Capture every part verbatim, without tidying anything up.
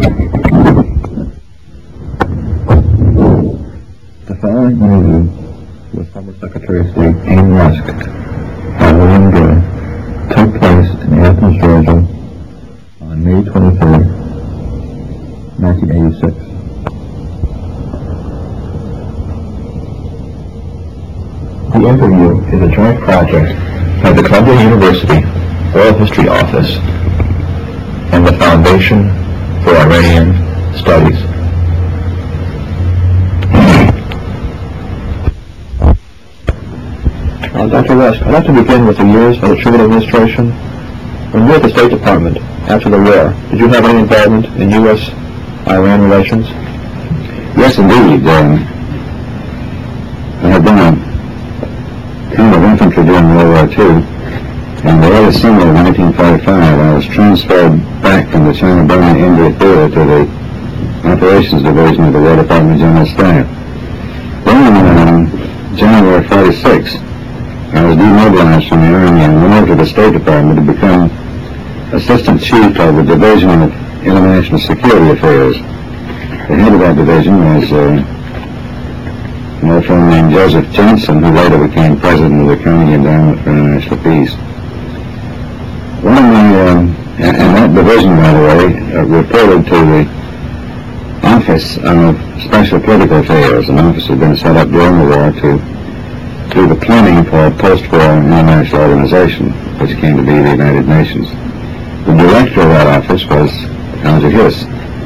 The following interview with former Secretary of State Dean Rusk by William Gray took place in Athens, Georgia on May twenty-third, nineteen eighty-six. The interview is a joint project by the Columbia University Oral History Office and the Foundation for Iranian Studies. Uh, Doctor Rusk, I'd like to begin with the years of the Truman administration. When you were at the State Department after the war, did you have any involvement in U S Iran relations? Yes, indeed. Um, I had been a kind of infantry during World War Two, and the early summer of nineteen forty-five, I was transferred back from the China-Burma India Theater to the Operations Division of the War Department General Staff. Then in um, January forty-six, I was demobilized from the Army and went over to the State Department to become Assistant Chief of the Division of International Security Affairs. The head of that division was uh, an old friend named Joseph Jensen, who later became President of the Carnegie Endowment for International Peace. One of my, uh, and that division, by the way, uh, reported to the Office of Special Political Affairs, an office had been set up during the war to do the planning for a post-war international organization, which came to be the United Nations. The director of that office was Alger Hiss.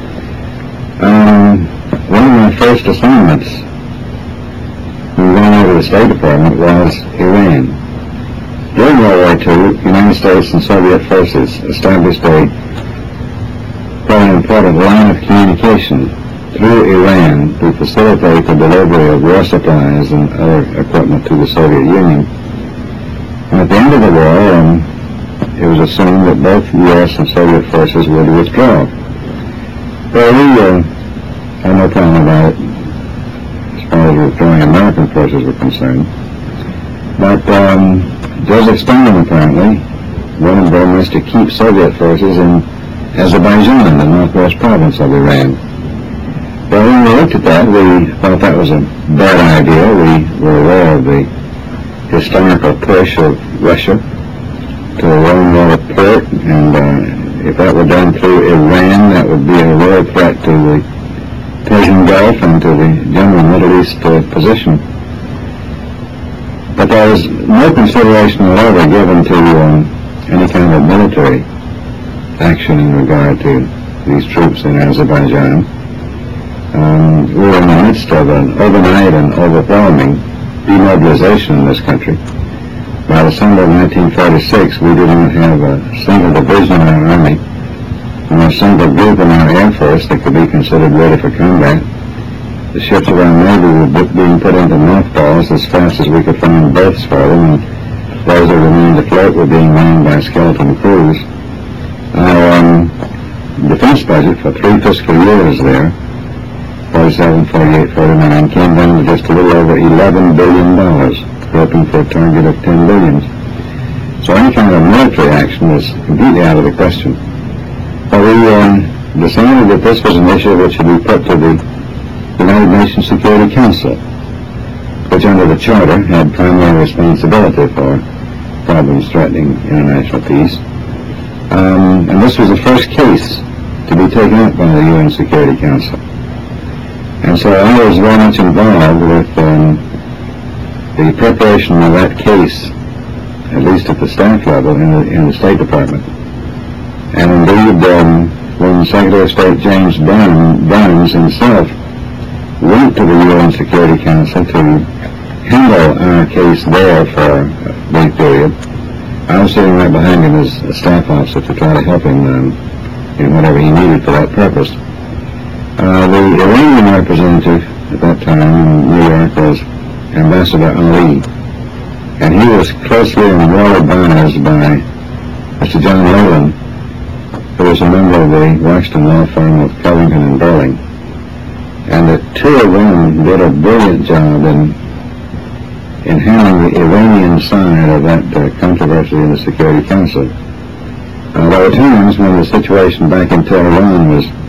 Um, one of my first assignments when we went over to the State Department was Iran. During World War Two, the United States and Soviet forces established a very important line of communication through Iran to facilitate the delivery of war supplies and other equipment to the Soviet Union. And at the end of the war, um, it was assumed that both U S and Soviet forces would withdraw. Well, we uh, had no problem about it as far as withdrawing American forces were concerned. But um, Joseph Stalin apparently wanted very much to keep Soviet forces in Azerbaijan, the northwest province of Iran. Well, when we looked at that, we thought that was a bad idea. We were aware of the historical push of Russia to a Rome Water port, and uh, if that were done through Iran, that would be a real threat to the Persian Gulf and to the general Middle East uh, position. But there was no consideration whatever given to um, any kind of military action in regard to these troops in Azerbaijan. Um, we were in the midst of an overnight and overwhelming demobilization in this country. By December of nineteen forty-six, we did not have a single division in our Army and a single group in our Air Force that could be considered ready for combat. The ships of our Navy were being put into mothballs as fast as we could find berths for them, and those that remained afloat were being manned by skeleton crews. Our um, defense budget for three fiscal years there, forty-seven, forty-eight, forty-nine, came down to just a little over eleven billion dollars, hoping for a target of ten billion dollars. So any kind of military action was completely out of the question. But we um, decided that this was an issue which should be put to the United Nations Security Council, which under the Charter had primary responsibility for problems threatening international peace. Um, and this was the first case to be taken up by the U N Security Council. And so I was very much involved with um, the preparation of that case, at least at the staff level in the, in the State Department. And indeed, um, when Secretary of State James Brown, Burns himself went to the U N Security Council to handle our case there for a brief period, I was sitting right behind him as a staff officer to try to help him um, in whatever he needed for that purpose. Uh, the Iranian representative at that time in New York was Ambassador Ali, and he was closely and well advised by Mister John Leland, who was a member of the Washington law firm of Covington and Burling. And the two of them did a brilliant job in in handling the Iranian side of that uh, controversy in the Security Council. Uh, there were times when the situation back in Tehran was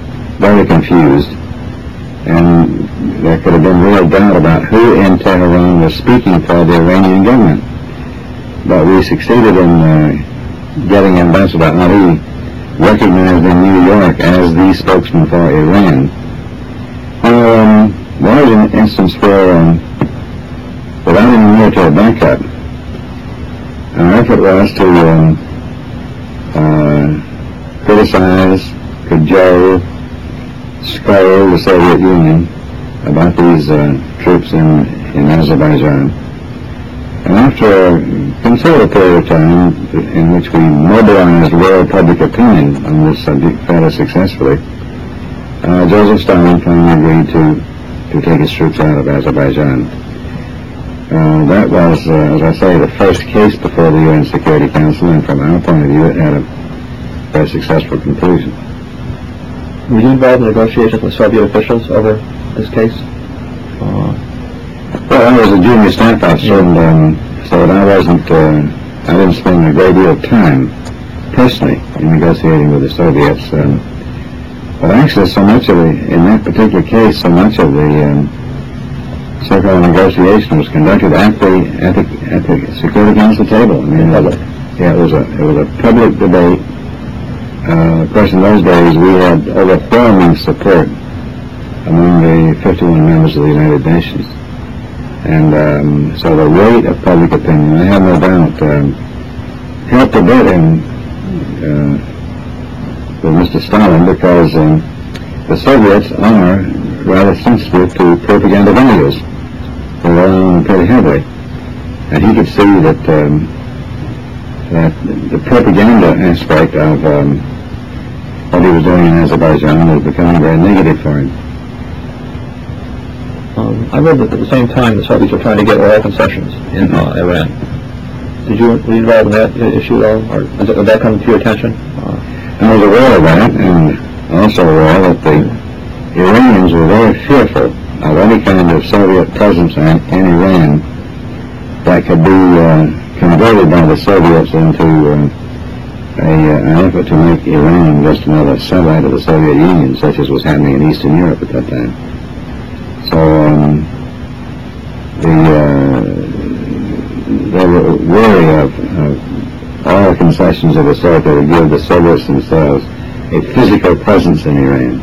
very confused, and there could have been real doubt about who in Tehran was speaking for the Iranian government. But we succeeded in uh, getting Ambassador Ali recognized in New York as the spokesman for Iran. Um, there was an instance where, um, without any military backup, our effort was to um, uh, criticize, cajole, scold the Soviet Union about these uh, troops in, in Azerbaijan. And after a considerable period of time in which we mobilized world public opinion on this subject fairly successfully, uh, Joseph Stalin finally agreed to, to take his troops out of Azerbaijan. Uh, that was, uh, as I say, the first case before the U N Security Council, and from our point of view, it had a very successful conclusion. Were you involved in negotiations with Soviet officials over this case? Uh, well, I was a junior staff officer, yeah. and um, so I wasn't, uh, I didn't spend a great deal of time personally in negotiating with the Soviets. Um, but actually, so much of the, in that particular case, so much of the um, so-called negotiation was conducted at the, at the at the Security Council table. I mean, it was a, yeah, it was a it was a public debate. Uh, of course, in those days, we had overwhelming support among the fifty-one members of the United Nations, and um, so the weight of public opinion, I have no doubt, um, helped a bit in uh, with Mister Stalin, because um, the Soviets are rather sensitive to propaganda values. They rely on them pretty heavily, and he could see that um, that the propaganda aspect of um, what he was doing in Azerbaijan was becoming very negative for him. Um, I read that at the same time the Soviets were trying to get oil concessions in uh, Iran. Did you were you involved in that issue at all, or did that, did that come to your attention? Uh, I was aware of that, and also aware that the Iranians were very fearful of any kind of Soviet presence in, in Iran that could be uh, converted by the Soviets into uh, a, uh, an effort to make Iran just another satellite of the Soviet Union, such as was happening in Eastern Europe at that time. So um, the, uh, they were wary of, of all the concessions of the sort that would give the Soviets themselves a physical presence in Iran.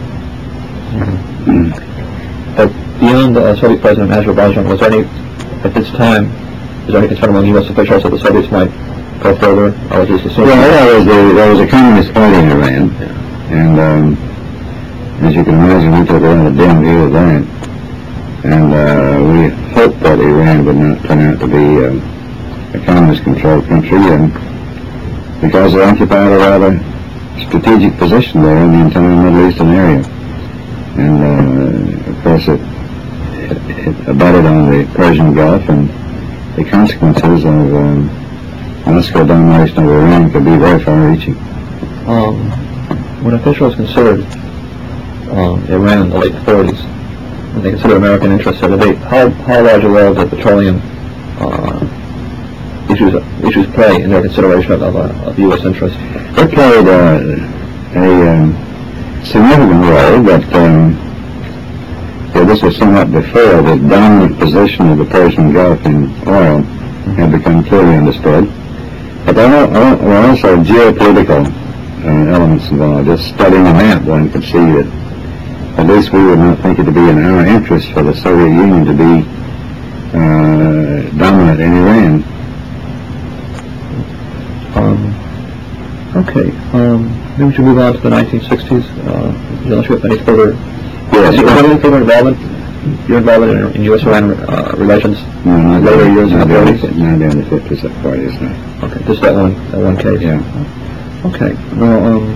Mm-hmm. But beyond the uh, Soviet president of Azerbaijan, was there any, at this time, is there any concern among U S officials that the Soviets might go further, or was this assumed? Well, there was, a, there was a communist party in Iran, yeah. and um, as you can imagine, we took a rather dim view of that, and uh, we hoped that Iran would not turn out to be um, a communist-controlled country, and because they occupied a rather strategic position there in the entire Middle Eastern area. And uh, of course it, it, it abutted on the Persian Gulf, and the consequences of um, Moscow domination of Iran could be very far-reaching. Um, when officials considered um, Iran in the late forties, when they considered American interests, so they, how, how large a role did petroleum uh, issues issues play in their consideration of, of, uh, of U S interests? They played uh, a um, significant role, but um, well, this was somewhat before the dominant position of the Persian Gulf in oil had become clearly understood. But there were also geopolitical uh, elements involved. Just studying the map, one could see that at least we would not think it to be in our interest for the Soviet Union to be uh, dominant in Iran. Um, okay. Um, maybe we should move on to the nineteen sixties. Uh, unless you have any further, yes, you have any further involvement? Your involvement in, in U S Iran uh, relations? No, not later the, years not in the forties. Not in the fifties, that parties, no. Okay, just that one, that one case. Yeah. Okay. Now, um,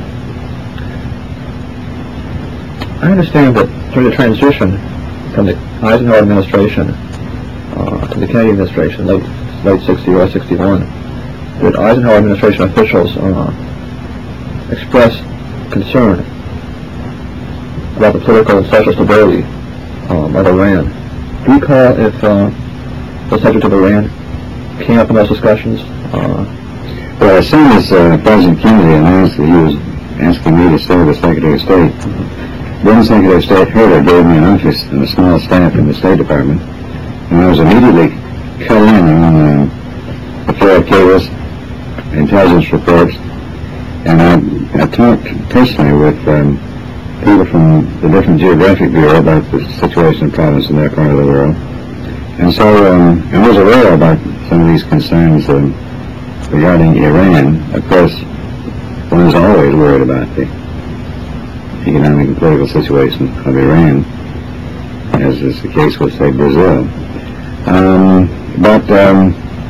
I understand that during the transition from the Eisenhower administration uh, to the Kennedy administration, late late sixty or sixty-one, that Eisenhower administration officials uh, expressed concern about the political and social stability um, of Iran. Do you recall if uh, the subject of Iran came up in those discussions? Uh, well, as soon as uh, President Kennedy announced that he was asking me to serve as Secretary of State, mm-hmm. then Secretary of State Herter gave me an office and a small staff in the State Department, and I was immediately cut in on uh, the flow of cables, intelligence reports, and I, I talked personally with um, people from the different geographic bureau about the situation of province in their part of the world. And so um, I was aware about some of these concerns um, regarding Iran. Of course, one is always worried about the economic and political situation of Iran, as is the case with, say, Brazil. Um, but um,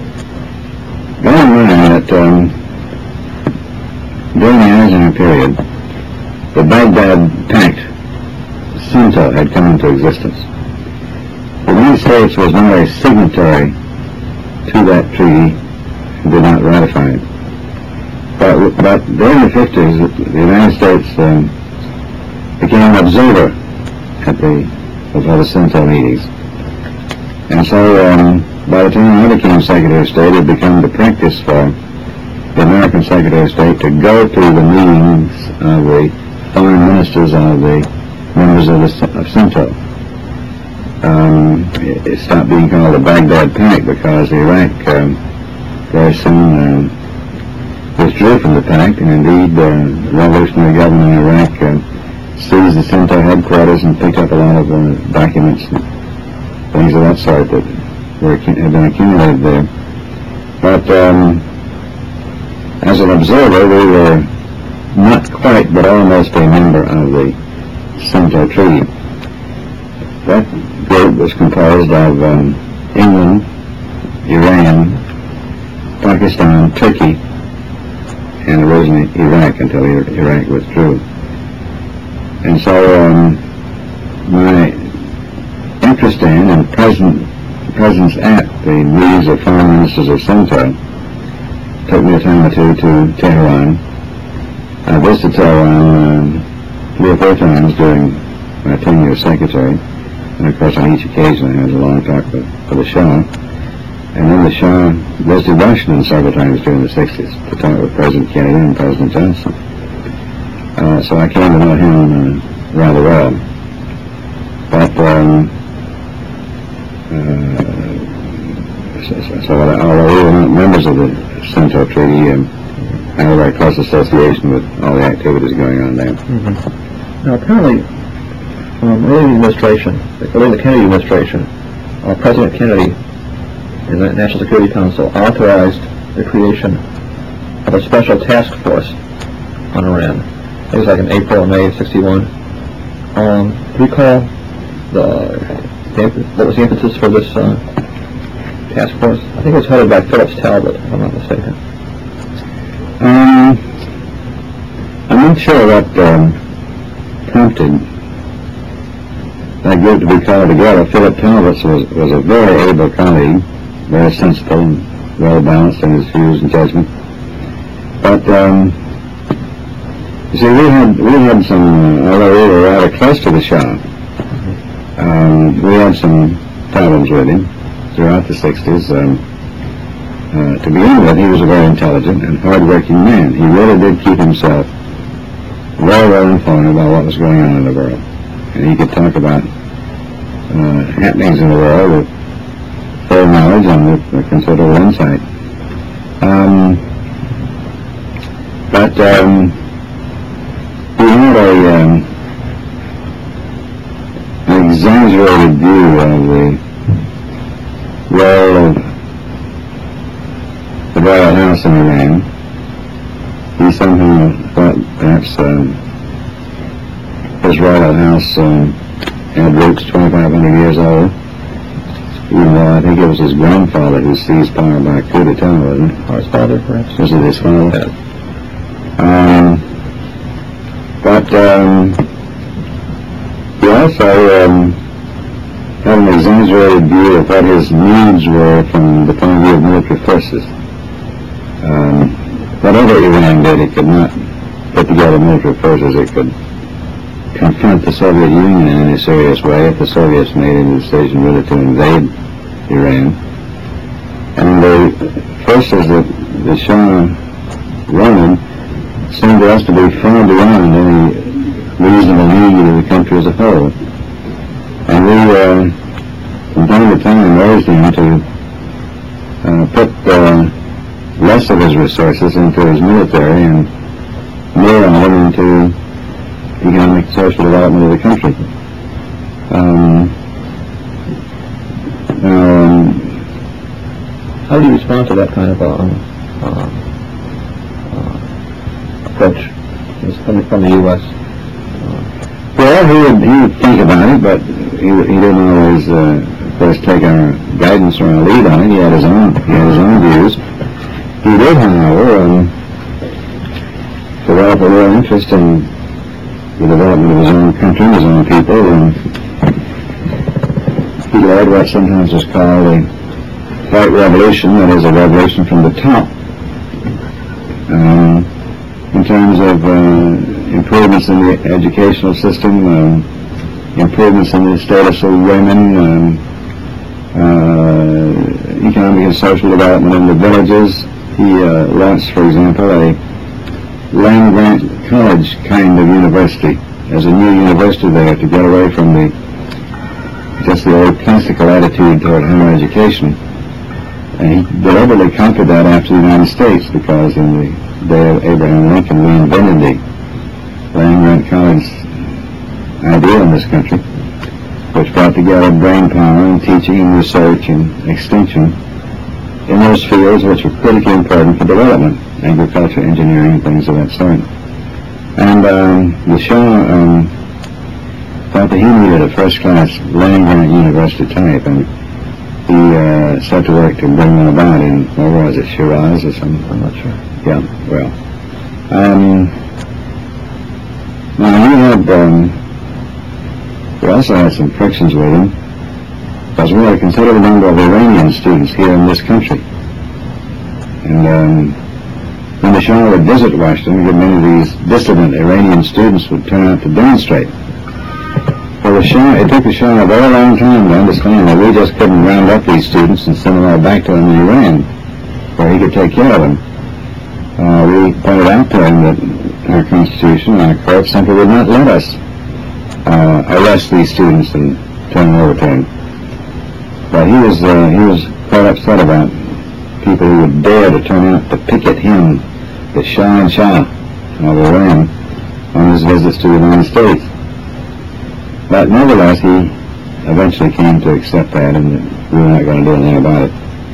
bear in mind that um, during the Eisenhower period, the Baghdad Pact, SINTO, had come into existence. The United States was not a signatory to that treaty and did not ratify it. But, but during the fifties, the United States um, became an observer at the, at the SINTO meetings. And so um, by the time I became Secretary of State, it became the practice for the American Secretary of State to go to the meetings of the foreign ministers of the members of, the, of SINTO. Um, it, it stopped being called the Baghdad Pact because Iraq um, very soon um, withdrew from the pact, and indeed uh, the revolutionary government in Iraq uh, seized the SINTO headquarters and picked up a lot of uh, documents and things of that sort that were, had been accumulated there. But um, as an observer, we were not quite, but almost a member of the SINTO Treaty. That group was composed of um, England, Iran, Pakistan, Turkey, and originally Iraq until Iraq withdrew. And so um, my interest in and present, presence at the meetings of foreign ministers of SINTO took me a time or two to Tehran. I visited Tehran um, three or four times during my tenure as secretary, and of course on each occasion I had a long talk with, with the Shah. And then the Shah visited Washington several times during the sixties to talk with President Kennedy and President Johnson. Uh, so I came to know him uh, rather well. But um, uh, so, so, so although we were not members of the SINTO Treaty, um, I have a very close association with all the activities going on there. Mm-hmm. Now, apparently, um, early in the administration, early in the Kennedy administration, uh, President Kennedy and the National Security Council authorized the creation of a special task force on Iran. It was like in April or May of sixty-one. Um, do you recall the, the what was the impetus for this uh, task force? I think it was headed by Phillips Talbot, if I'm not mistaken. Um, I'm not sure what um, prompted that group to be called together. Philip Talbot was, was a very able colleague, very sensible and well balanced in his views and judgment. But um, you see, we had we had some, uh, although we were rather close to the Shah, um, we had some problems with him throughout the sixties. Um, Uh, to begin with, he was a very intelligent and hard-working man. He really did keep himself very well informed about what was going on in the world. And he could talk about uh, happenings in the world with full knowledge and with uh, considerable insight. Um, but um, he had a, um, an exaggerated view of the role of the Royal House in Iran. He somehow thought perhaps um, his Royal House um, had roots twenty-five hundred years old, even though I think it was his grandfather who seized power by coup d'etat, wasn't it? Or his father, perhaps? Was it his father? Yeah. Um, but um, he also um, had an exaggerated view of what his needs were from the point of view of military forces. Um, whatever Iran did, it could not put together military forces. It could confront the Soviet Union in any serious way if the Soviets made any decision really to invade Iran. And the forces that the Shah wanted seemed to us to be far beyond any reasonable need of the country as a whole. And we, uh, from time to time, raised him to uh, put uh, less of his resources into his military and more of them into economic and social development of the country. Um, um, How do you respond to that kind of uh, uh, uh, approach from the, from the U S? Uh, well, he would, he would think about it, but he, he didn't always, uh, of course, take our guidance or our lead on it. He had his own, he had his own views. He did, however, um, develop a real interest in the development of his own country, his own people, and he led what sometimes is called a white revolution, that is a revolution from the top, um, in terms of uh, improvements in the educational system, um, improvements in the status of women, um, uh, economic and social development in the villages. He uh, launched, for example, a land-grant college kind of university as a new university there to get away from the just the old classical attitude toward higher education. And he deliberately copied that after the United States, because in the day of Abraham Lincoln we invented the land-grant college idea in this country, which brought together brain power and teaching and research and extension in those fields which were critically important for development, agriculture, engineering, things of that sort. And um, the Shah um, thought that he needed a first-class land-grant university type, and he uh, set to work to bring one about in, where was it, Shiraz or something? I'm not sure. Yeah, well. Um, now, he had, um, we also had some frictions with him, because we had a considerable number of Iranian students here in this country. And um, when the Shah would visit Washington, many of these dissident Iranian students would turn out to demonstrate. Well, the Shah, it took the Shah a very long time to understand that we just couldn't round up these students and send them all back to him in Iran, where he could take care of them. Uh, we pointed out to him that our Constitution and our court simply would not let us uh, arrest these students and turn them over to him. But he was uh, he was quite upset about people who would dare to turn out to picket him, the Shah and Shah of Iran, on his visits to the United States. But nevertheless, he eventually came to accept that, and we were not going to do anything about it.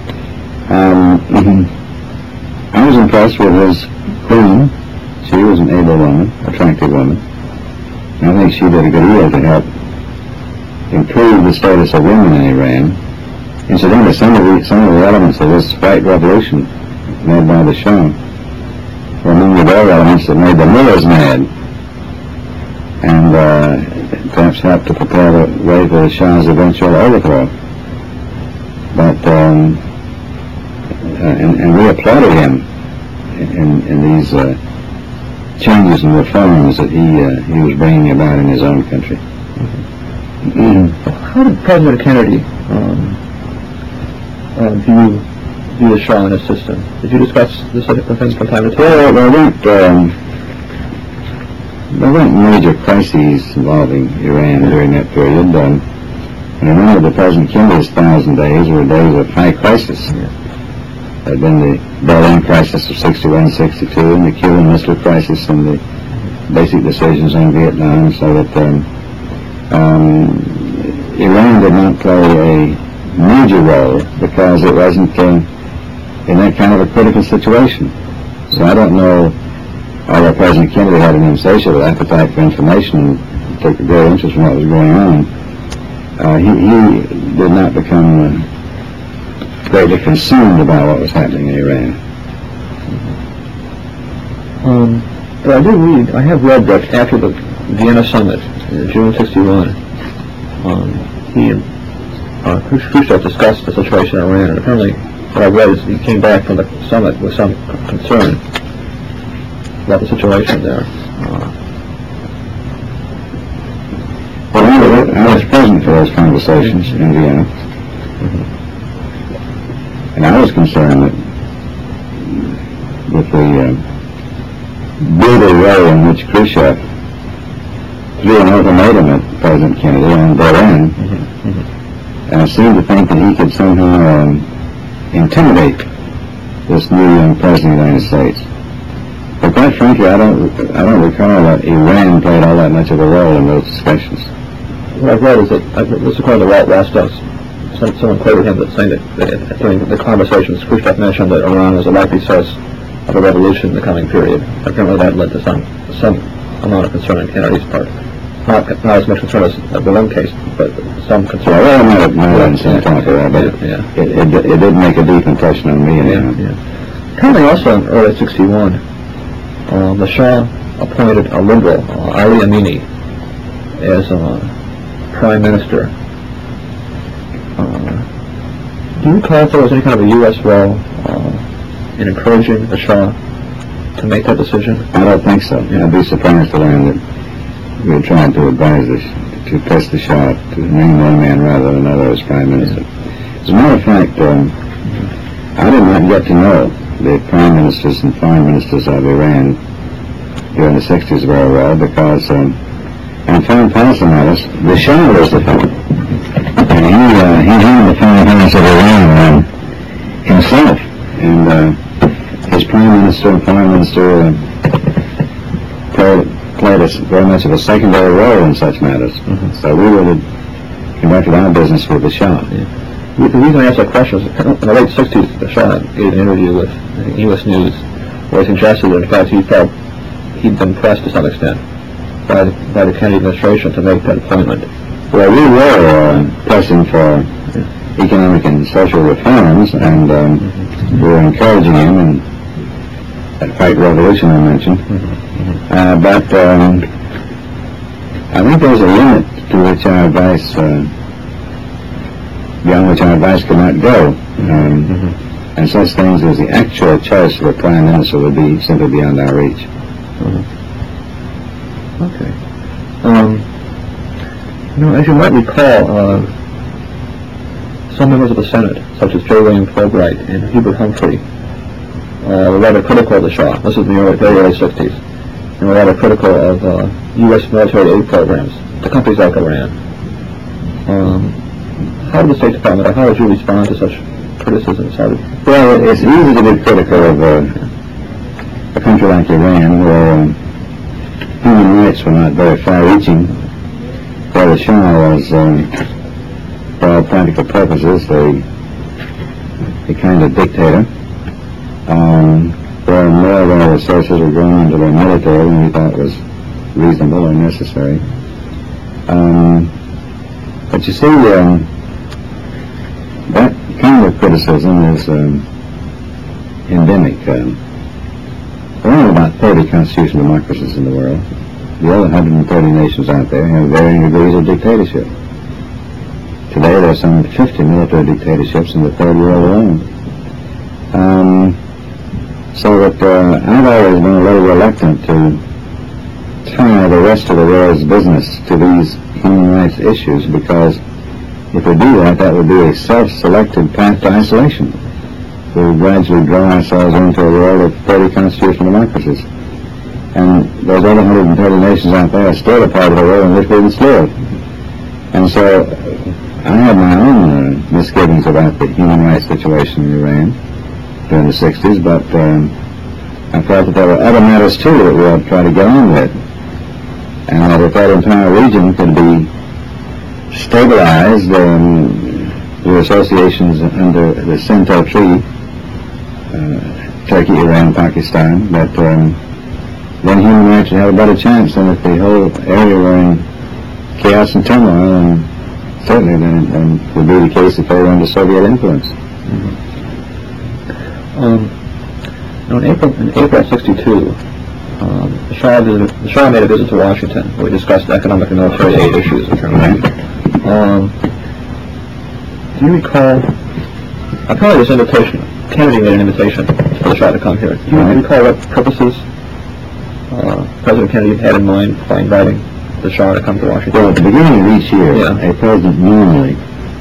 Um, I was impressed with his queen. She was an able woman, attractive woman. And I think she did a good deal to help improve the status of women in Iran. Incidentally, some of the some of the elements of this white revolution led by the Shah were among the very elements that made the mullahs mad, and uh, perhaps helped to prepare the way for the Shah's eventual overthrow. But um, uh, and, and we applauded him in, in these uh, changes and reforms that he uh, he was bringing about in his own country. Mm-hmm. How did President Kennedy um, uh, view view the Shah and his system? Did you discuss this with him from time to time? Well, there weren't um, there weren't major crises involving Iran during that period. Um, I remember that President Kennedy's thousand days were days of high crisis. Yeah. There had been the Berlin crisis of sixty-one sixty-two and the Cuban Missile Crisis and the basic decisions on Vietnam, so that um, um, Iran did not play a major role because it wasn't uh, in that kind of a critical situation. So I don't know, although President Kennedy had an insatiable appetite for information and took a great interest in what was going on, uh, he, he did not become uh, greatly concerned about what was happening in Iran. Um, but I do read, I have read that after the Vienna summit in June sixty-one, um, he and uh, Khrushchev discussed the situation in Iran, and apparently what I read is he came back from the summit with some concern about the situation there. Uh, well, I was, I was present for those conversations in Vienna, mm-hmm. and I was concerned that with the uh, brutal way in which Khrushchev threw an ultimatum at President Kennedy on Berlin, Mm-hmm. Mm-hmm. and seemed to think that he could somehow um, intimidate this new young president of the United States. But quite frankly, I don't, I don't recall that Iran played all that much of a role in those discussions. What I've read is that, uh, this is according to Walt Rostow, some, someone quoted him that saying that, that during the conversations, Khrushchev mentioned that Iran was a likely source of a revolution in the coming period. Apparently that led to some some amount of concern on Kennedy's part. Not, not as much concern as the Berlin case, but some concern. Well, I might have, might have some talk of that, but yeah, yeah. It, it, it did make a deep impression on me. Yeah, yeah. Kennedy also in early sixty-one, um, the Shah appointed a liberal, uh, Ali Amini, as uh, prime minister. Uh, do you recall if there was any kind of a U S role uh, in encouraging the Shah to make that decision? I don't think so. Yeah, I'd be surprised to learn that we were trying to advise the, to press the Shah to name one man rather than another as prime minister. As a matter of fact, um, I did not get to know the prime ministers and foreign ministers of Iran during the sixties very well because, um, on foreign policy matters, the Shah was the fellow. And he, uh, he handled the foreign policy of Iran um, himself. And uh, his prime minister and foreign minister uh, played, played a, very much of a secondary role in such matters. Mm-hmm. So we really conducted our business with the Shah. Yeah. The reason I asked that question is in the late sixties, the Shah gave an interview with U S News where he suggested that in fact he felt he'd been pressed to some extent by the, by the Kennedy administration to make that appointment. Well, we were uh, pressing for yeah. economic and social reforms, and um, mm-hmm. we were encouraging him in that White Revolution I mentioned. Mm-hmm. Uh, but um, I think there's a limit to which our advice, uh, beyond which our advice could not go. Um, mm-hmm. And such things as the actual choice of a prime minister would be simply beyond our reach. Mm-hmm. Okay. Um, you know, as you might recall, uh, some members of the Senate, such as J. William Fulbright and Hubert Humphrey, uh, were rather critical of the Shah. This is in the early, very early sixties. And were rather critical of uh, U S military aid programs to countries like Iran. Um, how did the State Department, or how would you respond to such criticisms? How did well, it's easy to be critical of uh, a country like Iran, where um, human rights were not very far-reaching, where the Shah was, um, for all practical purposes, a, a kind of dictator, um, where more of our resources were going into their military than we thought was reasonable or necessary. Um, but you see, um, that kind of criticism is um, endemic. Um, there are only about thirty constitutional democracies in the world. The other one hundred thirty nations out there have varying degrees of dictatorship. Today there are some fifty military dictatorships in the third world alone. Um, so that uh, I've always been a little reluctant to tie the rest of the world's business to these human rights issues, because if we do that, that would be a self-selected path to isolation. We would gradually draw ourselves into a world of thirty constitutional democracies. And those other one hundred thirty nations out there are still a part of the world in which we must live. And so I had my own uh, misgivings about the human rights situation in Iran during the sixties, but um, I felt that there were other matters too that we ought to try to get on with. And that if that entire region could be stabilized um, through associations under the CENTO Treaty, uh, Turkey, Iran, Pakistan, that um, then human rights would have a better chance than if the whole area were in chaos and turmoil, and certainly then, then would be the case if they were under Soviet influence. Mm-hmm. Um, now in April, in April sixty-two, um, the, Shah visited, the Shah made a visit to Washington where we discussed economic and military aid issues in Germany. Um, do you recall, apparently this invitation, Kennedy made an invitation for the Shah to come here. Do you right. recall what purposes uh, President Kennedy had in mind by inviting the Shah to come to Washington? Well, at the beginning of each year, yeah. a president normally,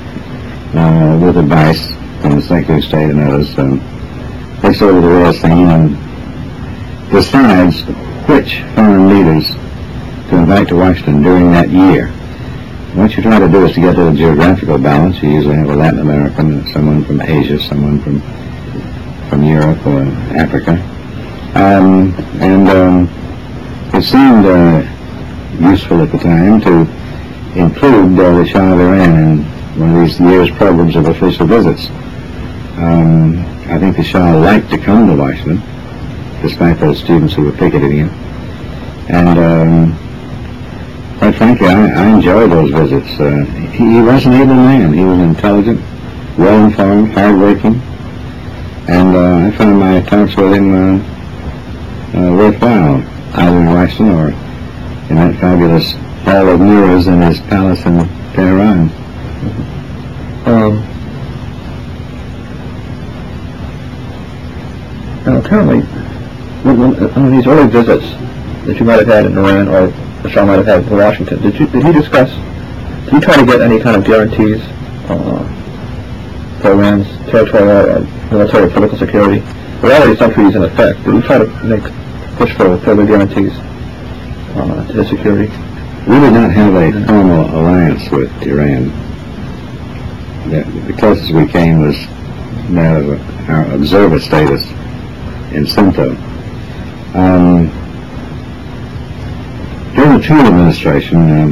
uh, with advice from the Secretary of State and others, um, looks over the world scene and decides which foreign leaders to invite to Washington during that year. What you try to do is to get a geographical balance. You usually have a Latin American, someone from Asia, someone from from Europe or Africa. Um, and um, it seemed uh, useful at the time to include uh, the Shah of Iran in one of these year's programs of official visits. Um, I think the Shah liked to come to Washington, despite those students who were picketing him. And um, quite frankly, I, I enjoyed those visits. Uh, he, he was an able man. He was intelligent, well-informed, hard-working, and uh, I found my talks with him uh, uh, worthwhile, either in Washington or in that fabulous Hall of Mirrors in his palace in Tehran. Um, now, apparently, when, when, on these early visits that you might have had in Iran or the Shah might have had in Washington, did you did he discuss, did you try to get any kind of guarantees uh, for Iran's territorial or military or political security? There are already some treaties in effect. Did you try to make push for further guarantees uh, to his security? We did not have a formal alliance with Iran. The, the closest we came was that of our observer status in Sinto. Um, during the Truman administration, um,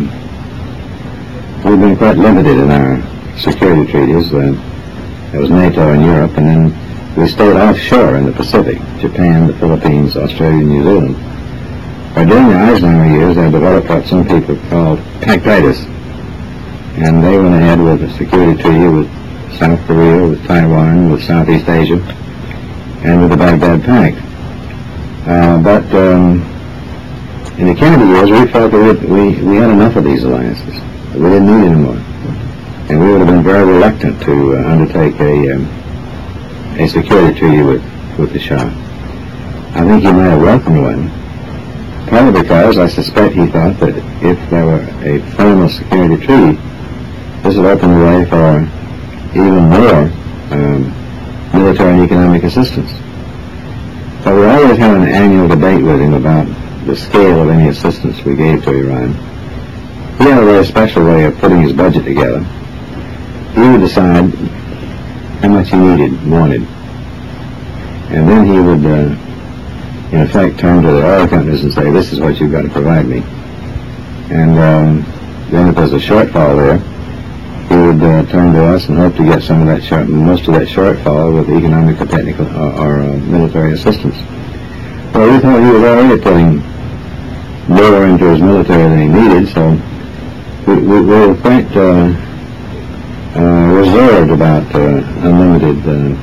we've been quite limited in our security treaties. Uh, there was NATO in Europe, and then we stayed offshore in the Pacific, Japan, the Philippines, Australia, and New Zealand. But during the Eisenhower years, they developed what some people called pactitis, and they went ahead with a security treaty with South Korea, with Taiwan, with Southeast Asia, and with the Baghdad Pact. Uh, but um, in the Kennedy years, we felt that we, we had enough of these alliances. We didn't need any more. And we would have been very reluctant to uh, undertake a, um, a security treaty with, with the Shah. I think he might have welcomed one, partly because I suspect he thought that if there were a formal security treaty, this would open the way for even more um, military and economic assistance. So we always had an annual debate with him about the scale of any assistance we gave to Iran. He had a very special way of putting his budget together. He would decide how much he needed, wanted, and then he would, uh, in effect, turn to the oil companies and say, "This is what you've got to provide me." And um, then, if there's a shortfall there, he would uh, turn to us and hope to get some of that short, most of that shortfall with economic or technical or, or uh, military assistance. Well, we thought he was already putting more into his military than he needed, so we, we, we were quite uh, uh, reserved about uh, unlimited, uh,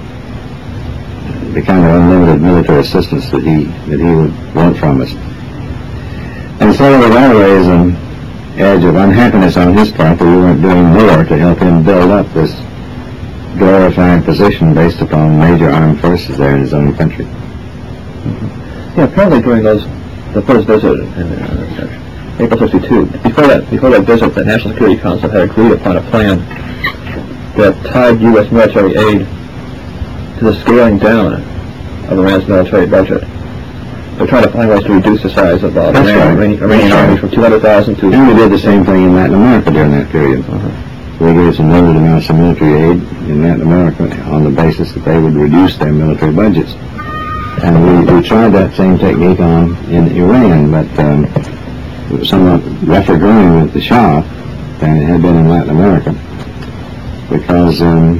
the kind of unlimited military assistance that he that he would want from us. And so there was always an edge of unhappiness on his part that we weren't doing more to help him build up this glorified position based upon major armed forces there in his own country. Mm-hmm. Yeah, apparently during those the first visit in uh, April sixty-two, before that before that visit, the National Security Council had agreed upon a plan that tied U S military aid to the scaling down of Iran's military budget. They're trying to find ways to reduce the size of uh, the Iran, right. Iranian, Iranian army from two hundred thousand to... And we did the same thing in Latin America during that period. Uh-huh. We gave some limited amounts of military aid in Latin America on the basis that they would reduce their military budgets. And we, we tried that same technique on in Iran, but um, it was somewhat rougher going with the Shah than it had been in Latin America. Because, um,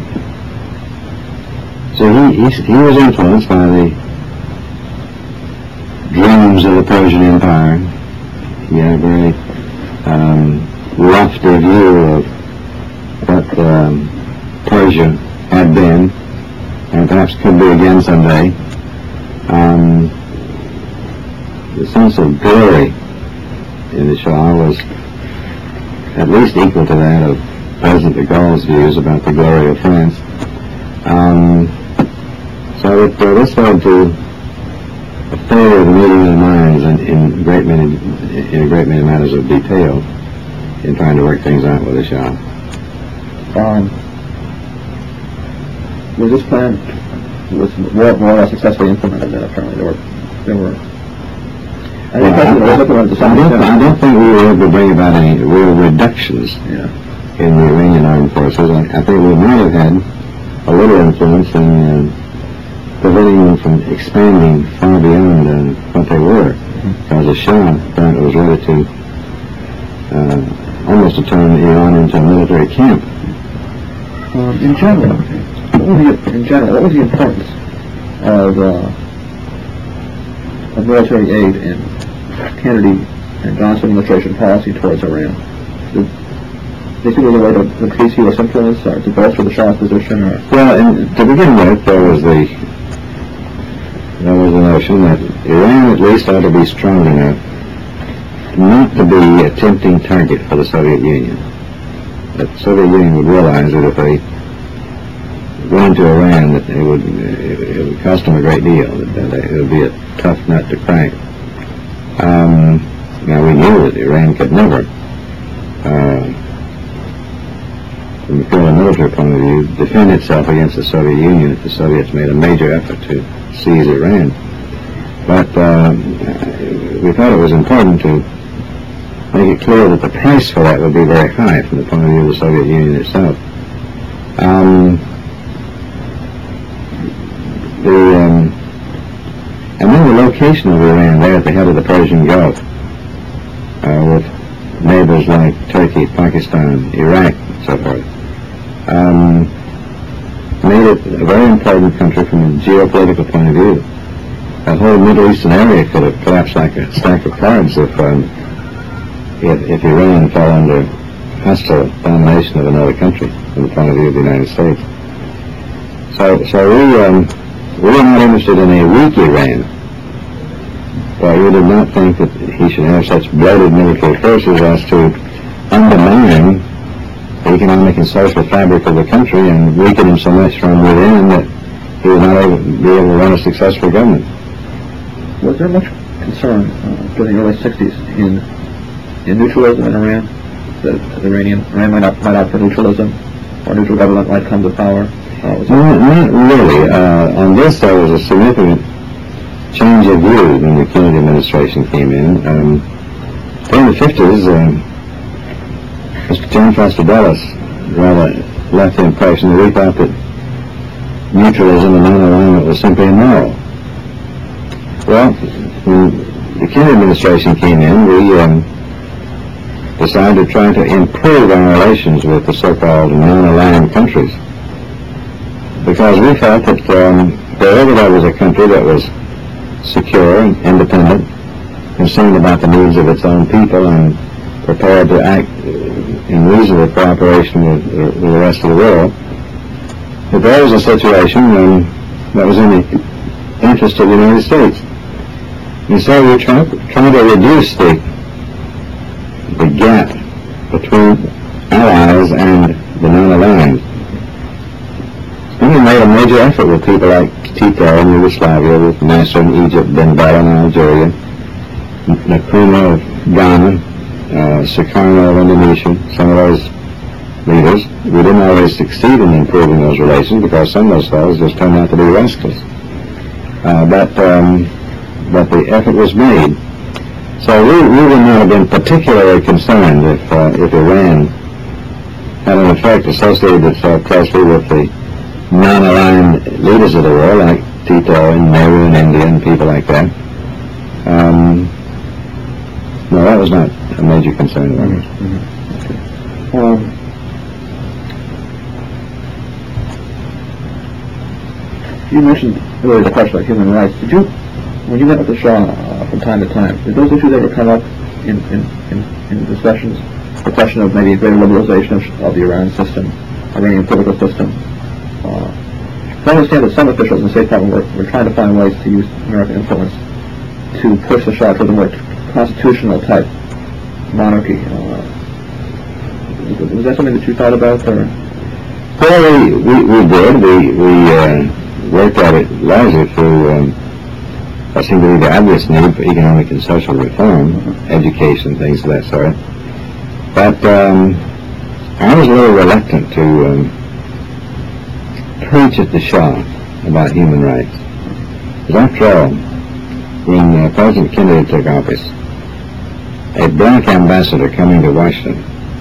so he, he, he was influenced by the dreams of the Persian Empire. He had a very um, lofty view of what um, Persia had been, and perhaps could be again someday. Um, the sense of glory in the Shah was at least equal to that of President de Gaulle's views about the glory of France. Um, so it, uh, this led to a failure of the meeting of the minds in, in great many in a great many matters of detail in trying to work things out with the Shah. Um, was this plan was more, more or less successfully implemented then apparently? There were, there were I think that's what I was looking at to some I don't, extent. I don't think we were able to bring about any real reductions Yeah. in the Iranian armed forces. I, I think we might have had a little influence in uh, preventing them from expanding far beyond uh, what they were, because the Shah thought it was ready to uh, almost to turn Iran into a military camp. Um, in general, what was the, in general, what was the importance of, uh, of military aid in Kennedy and Johnson administration policy towards Iran? Did they think it was a way to increase U S influence or to bolster the Shah's position? Or Well, and to begin with, there was the there was the notion that Iran at least ought to be strong enough not to be a tempting target for the Soviet Union. That the Soviet Union would realize that if they went into Iran, that it would it, it would cost them a great deal. That, that it would be a tough nut to crack. Um, now we knew that Iran could never, uh, from a purely military point of view, defend itself against the Soviet Union if the Soviets made a major effort to seize Iran. But uh, we thought it was important to make it clear that the price for that would be very high from the point of view of the Soviet Union itself. Um, the um, and then the location of Iran there at the head of the Persian Gulf, uh, with neighbors like Turkey, Pakistan, Iraq, and so forth, um, made it a very important country from a geopolitical point of view. That whole Middle Eastern area could have collapsed like a stack of cards if um, if, if Iran fell under hostile domination of another country from the point of view of the United States. So, so we um, we were not interested in a weak Iran, but we did not think that he should have such bloated military forces as to undermine the economic and social fabric of the country and weaken him so much from within that he would not able, be able to run a successful government. was there much concern uh, during the early sixties in in neutralism in Iran? That the Iranian Iran might opt, might opt for neutralism, or neutral government might come to power? Uh, was No, not really. Uh, on this, there was a significant change of view when the Kennedy administration came in. Um, during the fifties, um, Mister John Foster Dulles rather left the impression that we thought that neutralism and non-alignment was simply immoral. Well, when the Kennedy administration came in, we um, decided to try to improve our relations with the so-called non-aligned countries, because we felt that um, wherever there was a country that was secure and independent, concerned about the needs of its own people, and prepared to act in reasonable cooperation with, with the rest of the world, that there was a situation um, that was in the interest of the United States. And so we tried try to reduce the the gap between allies and the non-aligned. And we made a major effort with people like Tito in Yugoslavia, with Nasser in Egypt, Ben Bella in Algeria, Nkrumah of Ghana, uh, Sukarno of Indonesia, some of those leaders. We didn't always succeed in improving those relations because some of those fellows just turned out to be rascals. Uh, but, um, but the effort was made. So we, we would not have been particularly concerned if, uh, if Iran had in effect associated itself closely with the non-aligned leaders of the world, like Tito and Nehru in India and people like that. Um, no, that was not a major concern of ours. Mm-hmm. Okay. Um, you mentioned earlier the question about human rights. Did you, when you met with the Shah uh, from time to time, did those issues ever come up in, in, in, in discussions? The question of maybe greater liberalization of, of the Iran system, Iranian political system. Uh, I understand that some officials in the State Department were, were trying to find ways to use American influence to push the Shah toward a more constitutional type monarchy. Uh, was that something that you thought about, or? Well, we, we, we did. We, we uh, worked at it largely through um, what seemed to be the obvious need for economic and social reform, education, things of that sort. But um, I was a little reluctant to um, preach at the Shah about human rights. Because after all, when uh, President Kennedy took office, a black ambassador coming to Washington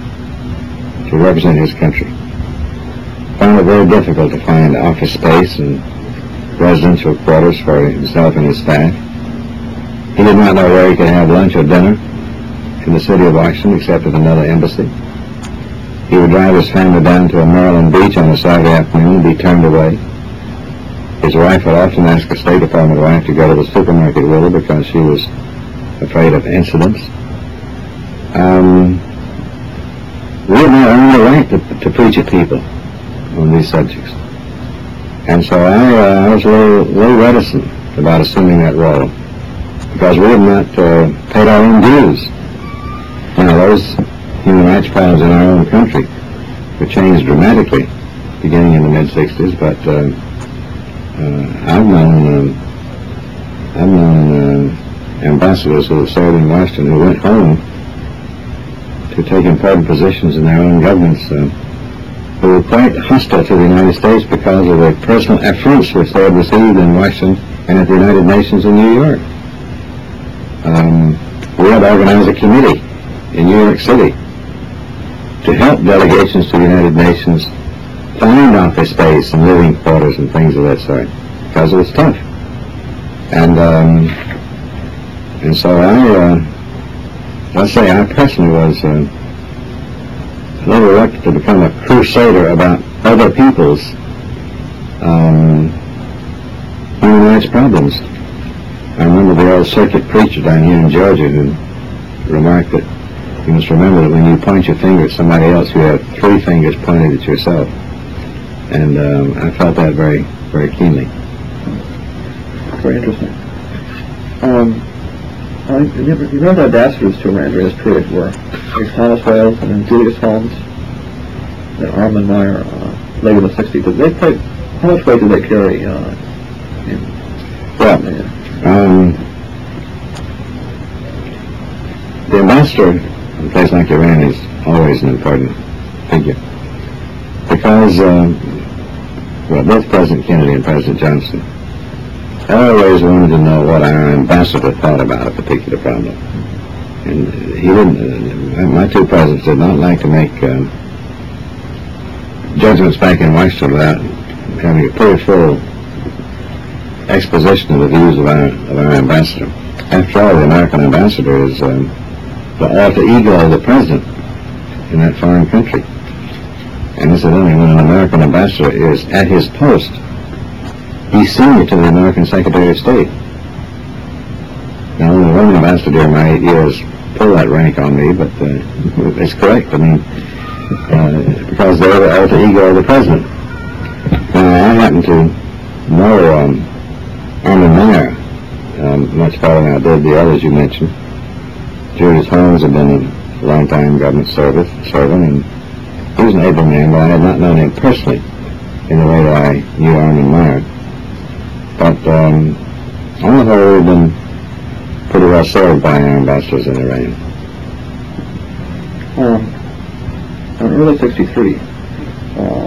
to represent his country found it very difficult to find office space and residential quarters for himself and his staff. He did not know where he could have lunch or dinner in the city of Washington except at another embassy. He would drive his family down to a Maryland beach on a Saturday afternoon and be turned away. His wife would often ask a State Department wife to go to the supermarket with her because she was afraid of incidents. Um, we had not earned the right to, to preach at people on these subjects. And so I, uh, I was a little, little reticent about assuming that role because we had not uh, paid our own dues. Now, those human rights problems in our own country were changed dramatically beginning in the mid sixties, but uh, uh, I've known, uh, I've known uh, ambassadors who have served in Washington who went home to take important positions in their own governments uh, who were quite hostile to the United States because of the personal affronts which they had received in Washington and at the United Nations in New York. Um, we had organized a committee in New York City to help delegations to the United Nations find office space and living quarters and things of that sort because it was tough. And um, and so I, uh, let's say I personally was uh, a little reluctant to become a crusader about other people's um, human rights problems. I remember the old circuit preacher down here in Georgia who remarked that you must remember that when you point your finger at somebody else, you have three fingers pointed at yourself. And um, I felt that very, very keenly. Very interesting. Um, uh, you remember ambassadors to Iran during this period were Thomas Wales and then Julius Holmes and Armin Meyer uh, late in the sixties. Did they play, how much weight did they carry? Uh, in, well, in, um, the ambassador in a place like Iran is always an important figure because um, well, both President Kennedy and President Johnson always wanted to know what our ambassador thought about a particular problem. And he didn't, uh, my two presidents did not like to make um, judgments back in Washington without having a pretty full exposition of the views of our, of our ambassador. After all, the American ambassador is um, the alter ego of the president in that foreign country. And incidentally, when an American ambassador is at his post, he's senior to the American Secretary of State. Now, only one ambassador during my eight years pulled that rank on me, but uh, it's correct. I mean, uh, because they're the alter ego of the president. Now, I happen to know um, Armin Meyer um, much better than I did the others you mentioned. Julius Holmes had been a long time government service, servant, and he was an able man, but I had not known him personally in the way that I knew Armin Meyer. But um, on the whole, we've been pretty well served by our ambassadors in Iran. Um, in early sixty-three, uh,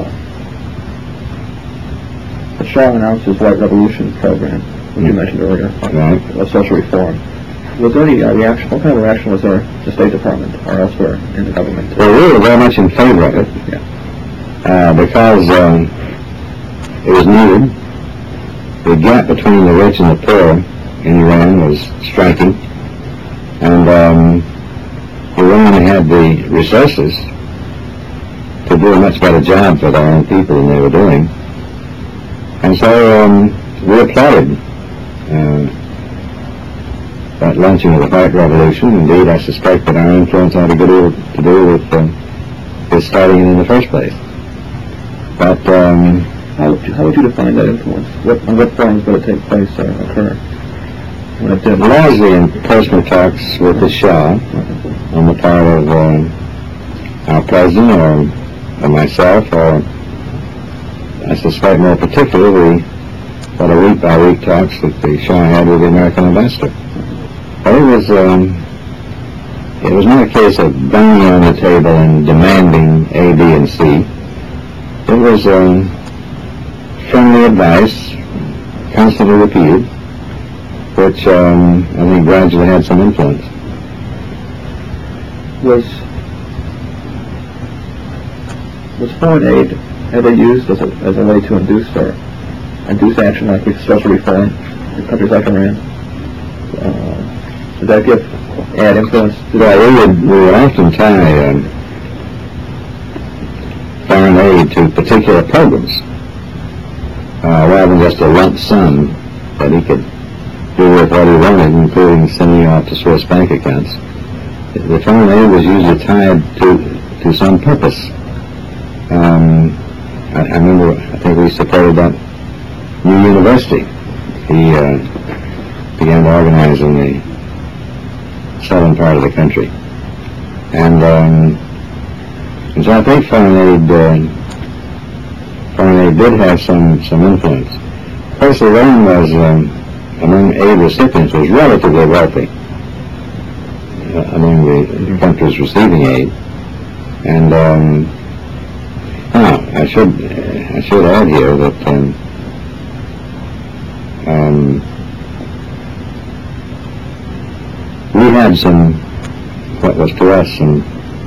the Shah announced his White Revolution program, which you mentioned earlier, Right. of social reform. Was there any uh, reaction? What kind of reaction was there to the State Department or elsewhere in the government? Well, we were very much in favor of it, Yeah. uh, because um, it was needed. The gap between the rich and the poor in Iran was striking, and um, Iran had the resources to do a much better job for their own people than they were doing. And so um, we applauded uh, that launching of the White Revolution. Indeed, I suspect that our influence had a good deal to do with, uh, with starting it in the first place. But um, How would, you, how would you define that influence? What, on what forms would it take place or occur when it did? largely in personal talks with the Shah on the part of um, our president or, or myself, or I suspect more particularly what a week-by-week talks that the Shah had with the American ambassador. But it was um, it was not a case of banging on the table and demanding A, B, and C. It was um, friendly advice, constantly repeated, which um, I think gradually had some influence. Was was foreign aid ever used as a as a way to induce or induce action like social reform in countries like Iran? Uh, did that give add influence to that? Well, we would we would often tie um, foreign aid to particular programs, uh, rather than just a lump sum that he could do with what he wanted, including sending off to Swiss bank accounts. The foreign aid was usually tied to to some purpose. Um, I, I remember, I think we supported that new university. He uh, began to organize in the southern part of the country. And, um, and so I think foreign aid, uh, foreign aid did have some, some influence. Of course, Iran was, um, among aid recipients, was relatively wealthy uh, among the countries receiving aid. And um, now, I should, I should add here that um, um, we had some, what was to us, some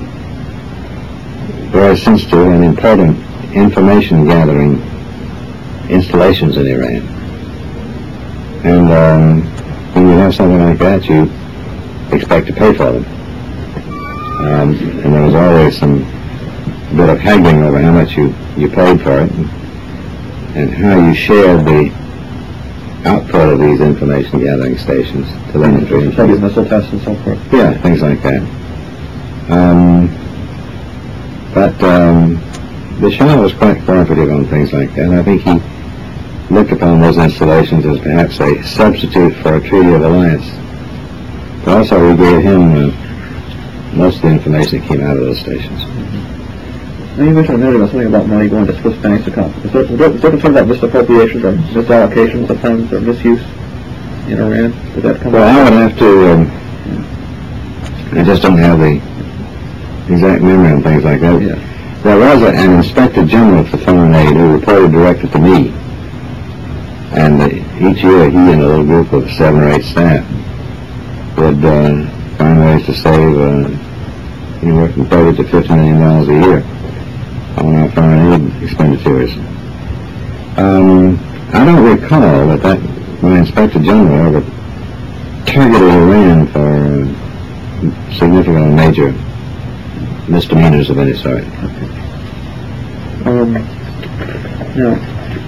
very sensitive and important information gathering installations in Iran. And um, when you have something like that, you expect to pay for them. Um, and there was always some bit of haggling over how much you, you paid for it, and, and how you shared the output of these information gathering stations to the military. These missile tests and so forth. Yeah, things like that. Um, but um, the Shah was quite cooperative on things like that. I think he looked upon those installations as perhaps a substitute for a treaty of alliance. But also we gave him uh, most of the information that came out of those stations. Now you mentioned a minute ago something about money going to Swiss banks accounts. Is there, is there, is there concern about misappropriations or misallocations of funds or misuse in Iran? Did that come Well, up? I would have to, um, I just don't have the exact memory on things like that. Yeah. There was a, an inspector general for foreign aid who reported directly to me. And uh, each year he and a little group of seven or eight staff would uh, find ways to save uh, anywhere from thirty to fifty million dollars a year on our foreign aid expenditures. Um, I don't recall that, that my inspector general ever targeted Iran for uh, significant or major misdemeanors of any sort. Um, now,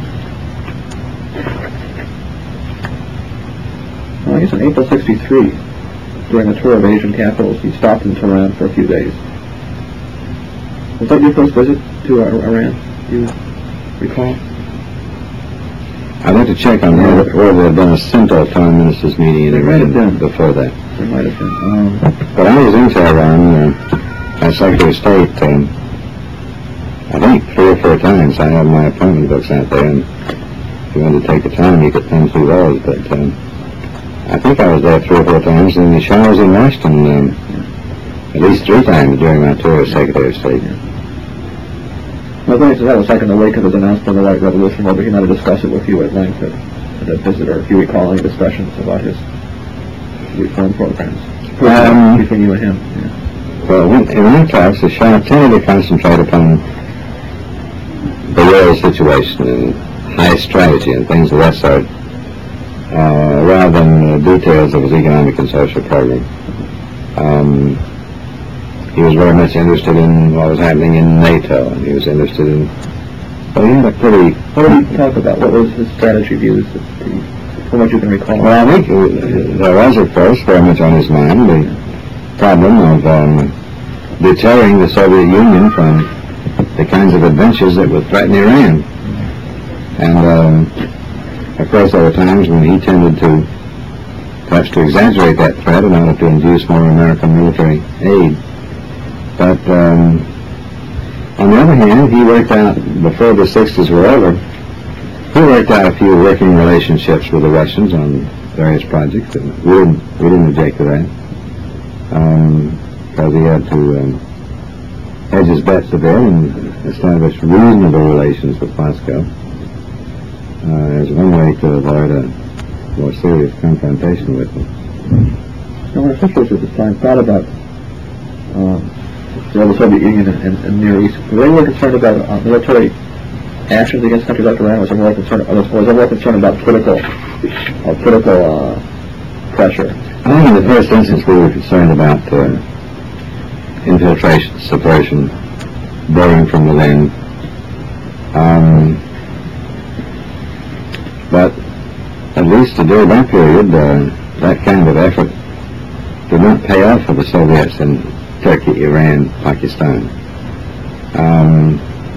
well, I guess in April sixty-three, during a tour of Asian capitals, he stopped in Tehran for a few days. Was that your first visit to uh, Iran, do you recall? I'd have to check on whether, whether there had been a Central Foreign Ministers meeting in There might Iran have been. before that. There might have been. Um, But I was in Tehran uh, as Secretary of State, um, I think three or four times. I have my appointment books out there, and if you wanted to take the time, you could thumb through those. But um, I think I was there three or four times, and the Shah was in Washington um, at least three times during my tour as Secretary of State. I think that was like in the wake of his announcement of the White Revolution, whether he might have discussed it with you at length at, at that visit, or if you recall any discussions about his reform programs Um, between you and him. Yeah. Well, when, in our talks, the Shah tended to concentrate upon the world situation and high strategy and things of that sort, uh, rather than uh, details of his economic and social program. Um, he was very much interested in what was happening in NATO, and he was interested in, well, he had a pretty, What did he talk about? What was his strategy views, that he, from what you can recall? well, I think uh, there was, of course, very much on his mind the problem of um, deterring the Soviet Union from the kinds of adventures that would threaten Iran. And, um, of course, there were times when he tended to, perhaps to exaggerate that threat in order to induce more American military aid. But, um, on the other hand, he worked out, before the sixties were over, he worked out a few working relationships with the Russians on various projects. And we didn't, we didn't object to that. Um, because he had to um, hedge his bets a bit and establish reasonable relations with Moscow uh, as one way to avoid a more serious confrontation with them. Now, when officials at the time thought about um, the Soviet Union and, and, and the Near East, were they more concerned about uh, military actions against countries like Iran, or was there more concerned, or was there more concerned about political, uh, political uh, pressure? I think in the first instance we were concerned about uh, infiltration, subversion, burning from within. Um, but at least during that period, uh, that kind of effort did not pay off for the Soviets in Turkey, Iran, Pakistan. Um,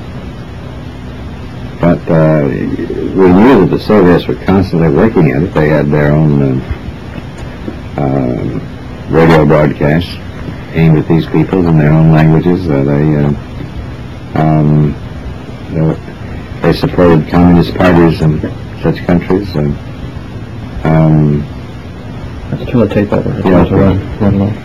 but uh, we knew that the Soviets were constantly working at it. They had their own uh, uh, radio broadcasts aimed at these people in their own languages. Uh, they, uh, um, they, were, they supported communist parties in such countries. Uh, um, Let's turn the tape over. It Yeah, goes okay. run, run low.